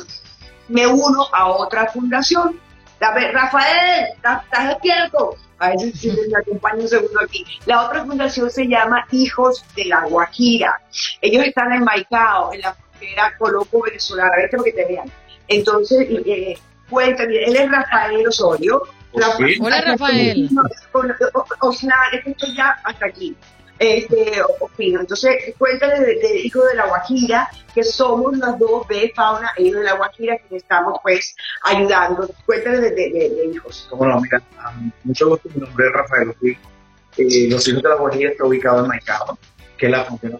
me uno a otra fundación. Dame, Rafael, ¿estás despierto? A ver si me acompaña un segundo aquí. La otra fundación se llama Hijos de la Guajira. Ellos están en Maicao, en la frontera colombo-venezolana. A ver, que te vean. Entonces, eh, cuéntame, él es Rafael Osorio. Rafael. Hola, Rafael. O sea, es que estoy ya hasta aquí. Este, opino. Entonces, cuéntale de, de Hijos de la Guajira, que somos las dos B Fauna e Hijos de la Guajira que estamos, pues, ayudando. Cuéntale de, de, de, de Hijos. Cómo no, mira, um, mucho gusto, mi nombre es Rafael Osorio. Eh, los Hijos de la Guajira está ubicado en Maicao, que es la frontera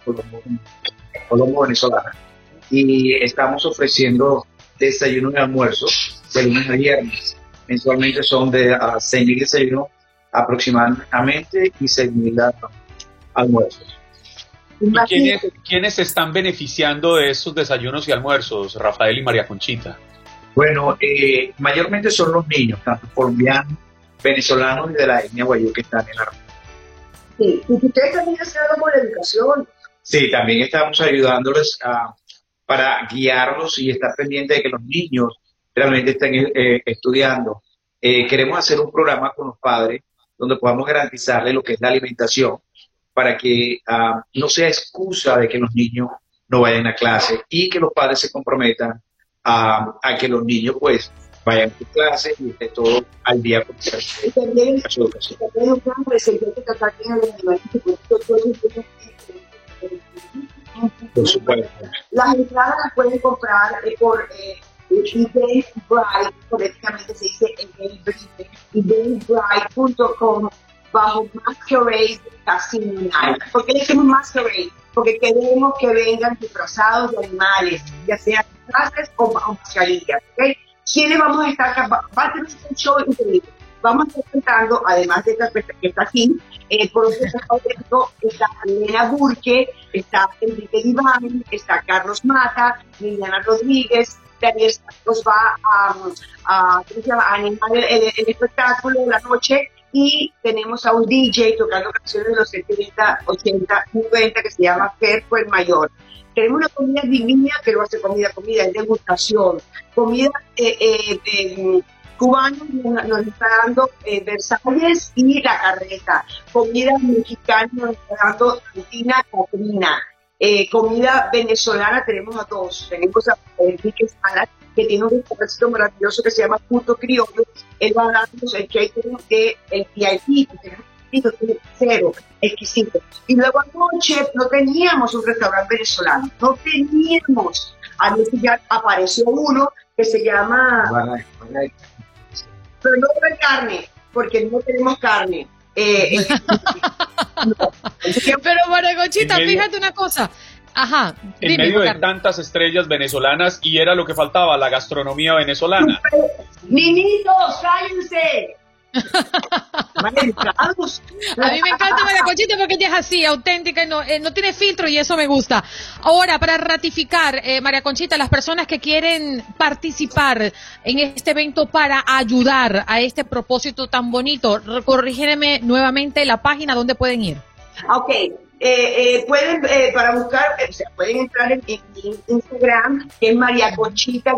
colombo-venezolana. Y estamos ofreciendo desayuno y almuerzo de lunes a viernes. Mensualmente son de uh, seis mil desayunos aproximadamente y seis mil almuerzos. ¿Y quiénes, quiénes se están beneficiando de esos desayunos y almuerzos, Rafael y María Conchita? Bueno, eh, mayormente son los niños, tanto colombianos, venezolanos y de la etnia guayú que están en la región. Sí, y ustedes también hacen algo por la educación. Sí, también estamos ayudándoles a, para guiarlos y estar pendientes de que los niños realmente estén eh, estudiando. Eh, queremos hacer un programa con los padres donde podamos garantizarles lo que es la alimentación para que uh, no sea excusa de que los niños no vayan a clase y que los padres se comprometan a, a que los niños pues vayan a clase y esté todo al día con y también, su educación. Y también un plan de servicio que ataquen a los animales que por supuesto. Las entradas las pueden comprar eh, por eh, Eventbrite, correctamente se dice Eventbrite, eventbrite punto com bajo Masquerade Casino Night. ¿Por qué decimos Masquerade? Porque queremos que vengan disfrazados de animales, ya sean disfraces o, o mascarillas. ¿Okay? ¿Quiénes vamos a estar acá? Va, va a tener un show increíble. Vamos a estar presentando, además de esta que está aquí, eh, por ejemplo, está Elena Burke, está Enrique Diván, está Carlos Mata, Liliana Rodríguez, Daniel nos va a, a, ¿cómo se llama? a animar el, el, el espectáculo la noche, y tenemos a un D J tocando canciones de los setenta, ochenta, noventa que se llama Ferco el Mayor. Tenemos una comida divina que no hace comida, comida, es degustación. Comida eh, eh, eh, cubana nos está dando eh, Versalles y La Carreta. Comida mexicana nos está dando Argentina, Catrina. Eh, comida venezolana tenemos a dos. Tenemos a Enrique Salas, que tiene un restaurante maravilloso que se llama Punto Criollo. Él va a darnos el catering de el V I P, que tenemos cero, exquisito. Y luego anoche no teníamos un restaurante venezolano, no teníamos. Anoche ya apareció uno que se llama... Pero no de carne, porque no tenemos carne. Eh, eh, no. Pero María Conchita, fíjate una cosa. Ajá. En dime, medio de Carmen. tantas estrellas venezolanas, y era lo que faltaba, la gastronomía venezolana. ¡Niñitos, cállense! A mí me encanta María Conchita porque ella es así, auténtica, y no, eh, no tiene filtro, y eso me gusta. Ahora, para ratificar, eh, María Conchita, las personas que quieren participar en este evento para ayudar a este propósito tan bonito, corrígeme nuevamente la página donde pueden ir. Ok, eh, eh, pueden, eh, para buscar, eh, o sea, pueden entrar en, en mi Instagram, que es María Conchita-A,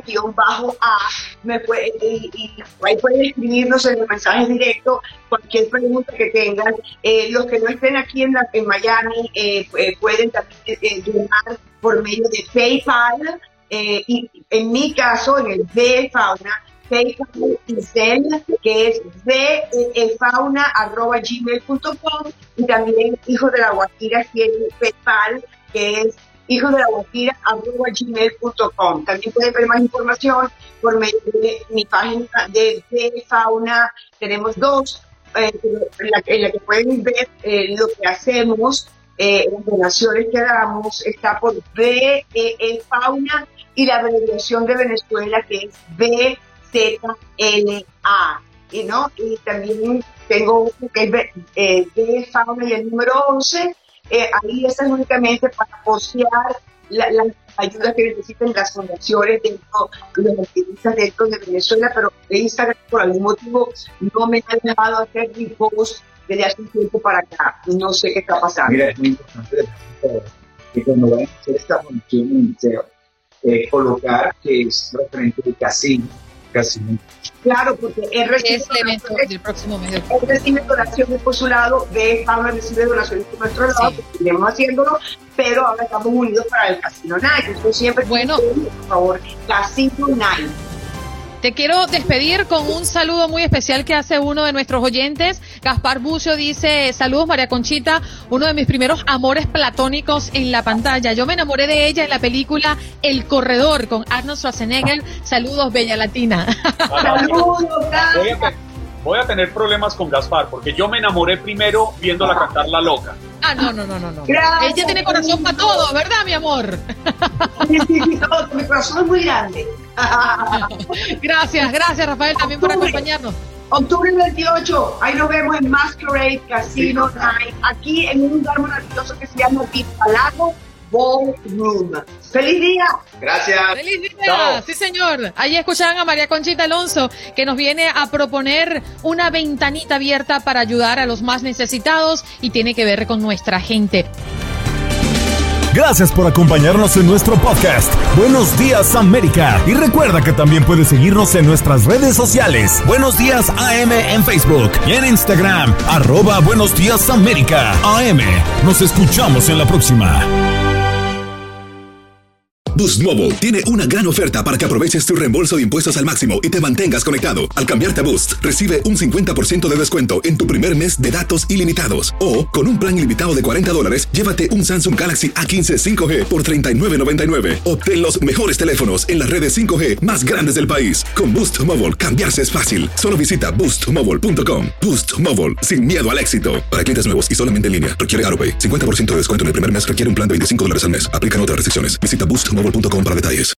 me puede, y, y ahí pueden escribirnos en los mensajes directos cualquier pregunta que tengan. Eh, los que no estén aquí en, la, en Miami eh, eh, pueden también eh, donar por medio de PayPal, eh, y en mi caso, en el de Fauna, PayPal y Zelle, que es vefauna arroba gmail punto com, y también Hijos de la Guajira tiene PayPal, que es hijos de la guajira arroba gmail punto com. También pueden ver más información por medio de mi página de Fauna. Tenemos dos, eh, en, la, en la que pueden ver eh, lo que hacemos, eh, las donaciones que damos. Está por V E Fauna, y la abreviación de Venezuela, que es B Z L A, y no, y también tengo que es eh, de Fauna y el número once, eh, ahí están únicamente para postear las la ayudas que necesiten las fundaciones dentro de los activistas dentro de Venezuela, pero de Instagram por algún motivo no me han dejado hacer repost desde hace un tiempo para acá, no sé qué está pasando. Mira, es muy importante que cuando vayan a hacer esta función en el museo, eh, colocar que es referente de casino. Casino. Claro, porque él recibe, es el evento del próximo mes. Él recibe donaciones por su lado, B Fauna recibe donaciones por nuestro lado, sí. Que seguiremos haciéndolo, pero ahora estamos unidos para el Casino Night. Entonces siempre, bueno, por favor, Casino Night. Te quiero despedir con un saludo muy especial que hace uno de nuestros oyentes. Gaspar Bucio dice: saludos María Conchita, uno de mis primeros amores platónicos en la pantalla. Yo me enamoré de ella en la película El Corredor con Arnold Schwarzenegger. Saludos, Bella Latina. Saludos, voy, a voy a tener problemas con Gaspar porque yo me enamoré primero viéndola cantar La Loca. Ah, no, no, no, no, no. Gracias. Ella tiene corazón para todo, ¿verdad, mi amor? Sí, sí, sí, todo. Mi corazón es muy grande. Gracias, gracias, Rafael, también por acompañarnos. Octubre veintiocho, ahí nos vemos en Masquerade Casino Night, aquí en un lugar maravilloso que se llama Palago Ballroom. ¡Feliz día! Gracias. ¡Feliz día! Chao. Sí, señor. Allí escuchaban a María Conchita Alonso, que nos viene a proponer una ventanita abierta para ayudar a los más necesitados, y tiene que ver con nuestra gente. Gracias por acompañarnos en nuestro podcast. Buenos Días América. Y recuerda que también puedes seguirnos en nuestras redes sociales. Buenos Días A M en Facebook y en Instagram. Arroba Buenos Días América A M. Nos escuchamos en la próxima. Boost Mobile tiene una gran oferta para que aproveches tu reembolso de impuestos al máximo y te mantengas conectado. Al cambiarte a Boost, recibe un cincuenta por ciento de descuento en tu primer mes de datos ilimitados. O, con un plan ilimitado de cuarenta dólares, llévate un Samsung Galaxy A quince cinco G por treinta y nueve noventa y nueve. Obtén los mejores teléfonos en las redes cinco G más grandes del país. Con Boost Mobile, cambiarse es fácil. Solo visita boost mobile punto com. Boost Mobile, sin miedo al éxito. Para clientes nuevos y solamente en línea, requiere AutoPay. cincuenta por ciento de descuento en el primer mes requiere un plan de veinticinco dólares al mes. Aplican otras restricciones. Visita boost mobile punto com para detalles.